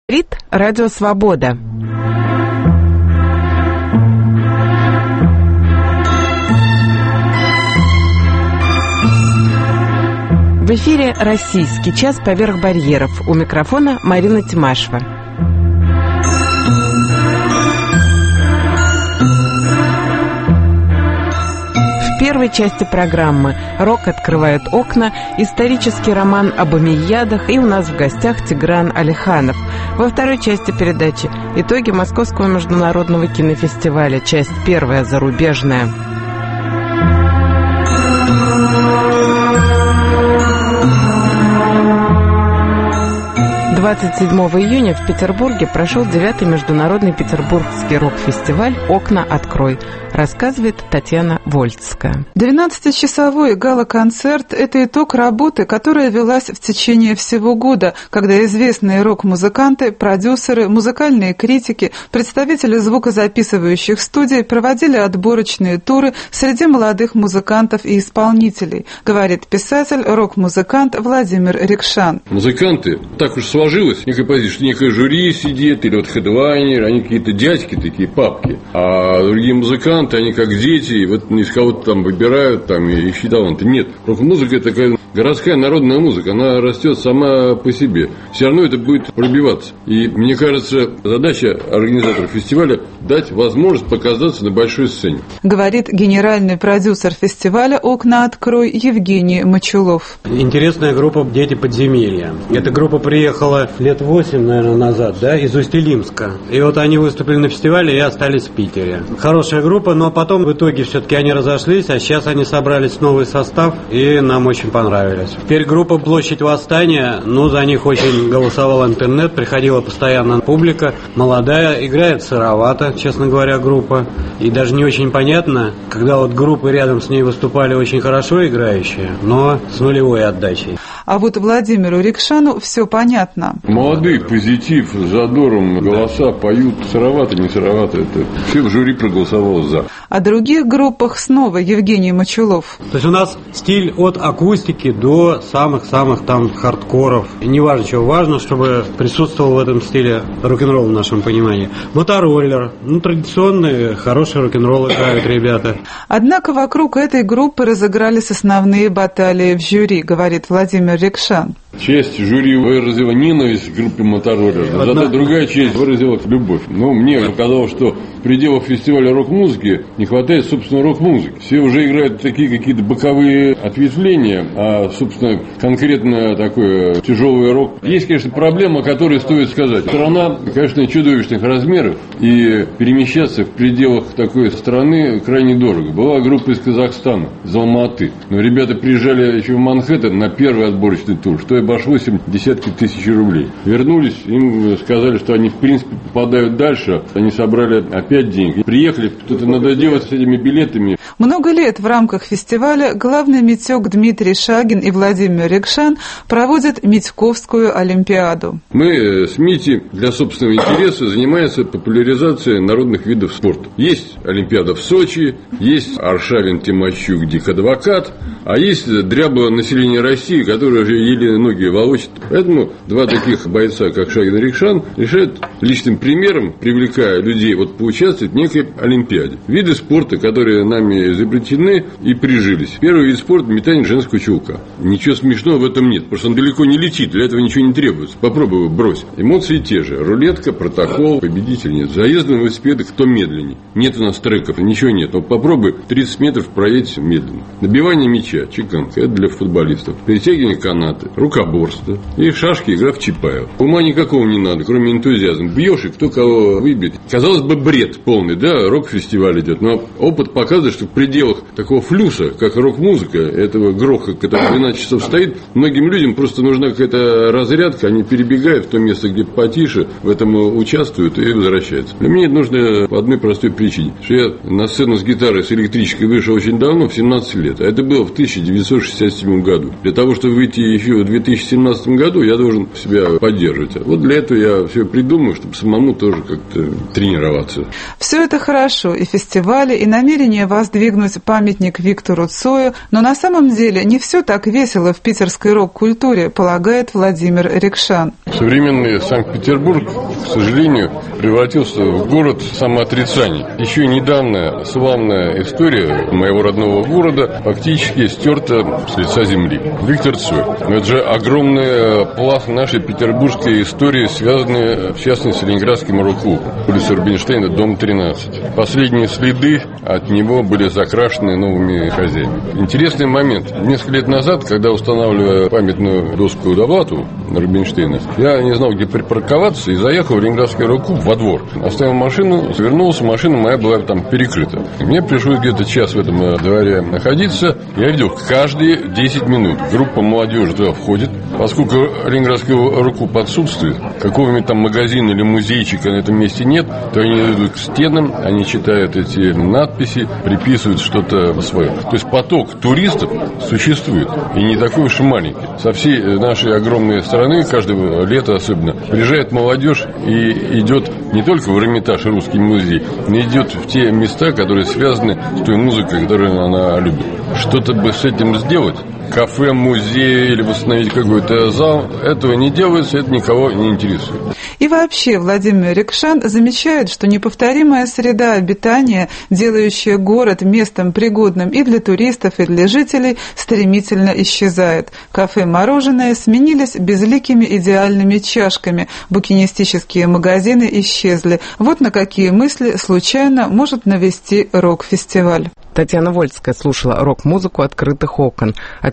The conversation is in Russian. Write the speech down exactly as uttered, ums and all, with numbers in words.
Говорит Радио Свобода. В эфире «Российский час поверх барьеров». У микрофона Марина Тимашева. В первой части программы «Рок открывает окна», исторический роман об Амиядах, и у нас в гостях Тигран Алиханов. Во второй части передачи итоги Московского международного кинофестиваля, часть первая, зарубежная. двадцать седьмого июня в Петербурге прошел девятый международный петербургский рок-фестиваль «Окна открой», рассказывает Татьяна Вольцкая. двенадцатичасовой гала-концерт – это итог работы, которая велась в течение всего года, когда известные рок-музыканты, продюсеры, музыкальные критики, представители звукозаписывающих студий проводили отборочные туры среди молодых музыкантов и исполнителей, говорит писатель, рок-музыкант Владимир Рикшан. Музыканты, так уж сложилось, некая позиция, что некое жюри сидит, или вот хедлайнер, они какие-то дядьки такие, папки, а другие музыканты, они как дети, и вот из кого-то там выбирают, там, и ищи таланты. Нет, рок-музыка – это такая городская народная музыка, она растет сама по себе. Все равно это будет пробиваться. И мне кажется, задача организаторов фестиваля – дать возможность показаться на большой сцене. Говорит генеральный продюсер фестиваля «Окна открой» Евгений Мочулов. Интересная группа «Дети подземелья». Эта группа приехала лет восемь, наверное, назад, да, из Усть-Илимска. И вот они выступили на фестивале и остались в Питере. Хорошая группа, но потом в итоге все-таки они разошлись, а сейчас они собрались в новый состав, и нам очень понравились. Теперь группа «Площадь Восстания», ну, за них очень голосовал интернет, приходила постоянно публика, молодая, играет сыровато, честно говоря, группа. И даже не очень понятно, когда вот группы рядом с ней выступали очень хорошо играющие, но с нулевой отдачей. А вот Владимиру Рикшану все понятно. Молодые, позитив, задором, голоса поют, сыровато, не сыровато, это все в жюри проголосовало за. О других группах снова Евгений Мочулов. То есть у нас стиль от акустики до самых-самых там хардкоров. И не важно, чего важно, чтобы присутствовал в этом стиле рок-н-ролл в нашем понимании. Мотороллер, ну, традиционные, хороший рок-н-ролл играют ребята. Однако вокруг этой группы разыгрались основные баталии в жюри, говорит Владимир Рикшан. Часть жюри выразила ненависть к группе «Мотороллер», зато другая часть выразила любовь. Но мне показалось, что в пределах фестиваля рок-музыки не хватает, собственно, рок-музыки. Все уже играют такие какие-то боковые ответвления, а, собственно, конкретно такой тяжелый рок. Есть, конечно, проблема, о которой стоит сказать. Страна, конечно, чудовищных размеров, и перемещаться в пределах такой страны крайне дорого. Была группа из Казахстана, из Алматы. Но ребята приезжали еще в Манхэттен на первый отборочный тур, что обошлось им десятки тысяч рублей. Вернулись, им сказали, что они в принципе попадают дальше, они собрали опять деньги. Приехали, что-то надо делать с этими билетами. Много лет в рамках фестиваля главный митёк Дмитрий Шагин и Владимир Рикшан проводят Митьковскую олимпиаду. Мы с Мити для собственного интереса занимаемся популяризацией народных видов спорта. Есть олимпиада в Сочи, есть Аршавин Тимощук Дик-адвокат, а есть дряблое население России, которое уже еле ноги волочит. Поэтому два таких бойца, как Шагин и Рикшан, решают личным примером, привлекая людей вот поучаствовать в некой олимпиаде. Виды спорта, которые нами изобретены и прижились. Первый вид спорта – метание женского чулка. Ничего смешного в этом нет, потому что он далеко не летит, для этого ничего не требуется. Попробуй его брось. Эмоции те же. Рулетка, протокол, победитель нет. Заезд на велосипеды кто медленнее. Нет у нас треков, ничего нет. Но попробуй тридцать метров проедь медленно. Набивание мяча, чеканка – это для футболистов. Перетягивание каната, рукоборство. И в шашки игра в Чапаева. Ума никакого не надо, кроме энтузиазма. Бьешь, и кто кого выбьет. Казалось бы, бред полный, да, рок-фестиваль идет. Но опыт показывает, что в пределах такого флюса, как рок-музыка, этого гроха, который двенадцать часов стоит, многим людям просто нужна какая-то разрядка, они перебегают в то место, где потише, в этом участвуют и возвращаются. Для меня это нужно по одной простой причине. Что я на сцену с гитарой, с электрической вышел очень давно, в семнадцать лет. А это было в тысяча тысяча девятьсот шестьдесят седьмом году. Для того, чтобы выйти еще в две тысячи семнадцатом году, я должен себя поддерживать. Вот для этого я все придумаю, чтобы самому тоже как-то тренироваться. Все это хорошо, и фестивали, и намерение воздвигнуть памятник Виктору Цою, но на самом деле не все так весело в питерской рок-культуре, полагает Владимир Рекшан. Современный Санкт-Петербург, к сожалению, превратился в город самоотрицаний. Еще недавно славная история моего родного города фактически стерта с лица земли. Виктор Цой. Это же огромный пласт нашей петербургской истории, связанный, в частности, с Ленинградским рок-клубом. Улица Рубинштейна, дом тринадцать. Последние следы от него были закрашены новыми хозяевами. Интересный момент. Несколько лет назад, когда устанавливая памятную доску Довлатову на Рубинштейна, я не знал, где припарковаться, и заехал в Ленинградский рок-клуб во двор. Оставил машину, вернулся, машина моя была там перекрыта. И мне пришлось где-то час в этом дворе находиться. Я видел, каждые десять минут группа молодежи туда входит. Поскольку Ленинградский рок-клуб отсутствует, какого-нибудь там магазина или музейчика на этом месте нет, то они идут к стенам, они читают эти надписи, приписывают что-то свое. То есть поток туристов существует, и не такой уж и маленький. Со всей нашей огромной страны, каждое лето особенно, приезжает молодежь и идет не только в Эрмитаж и Русский музей, но идет в те места, которые связаны с той музыкой, которую она любит. Что-то бы с этим сделать. Кафе, музей или восстановить какой-то зал. Этого не делается, это никого не интересует. И вообще Владимир Рекшан замечает, что неповторимая среда обитания, делающая город местом пригодным и для туристов, и для жителей, стремительно исчезает. Кафе-мороженое сменились безликими идеальными чашками, букинистические магазины исчезли. Вот на какие мысли случайно может навести рок-фестиваль. Татьяна Вольская слушала рок-музыку «Открытых окон». От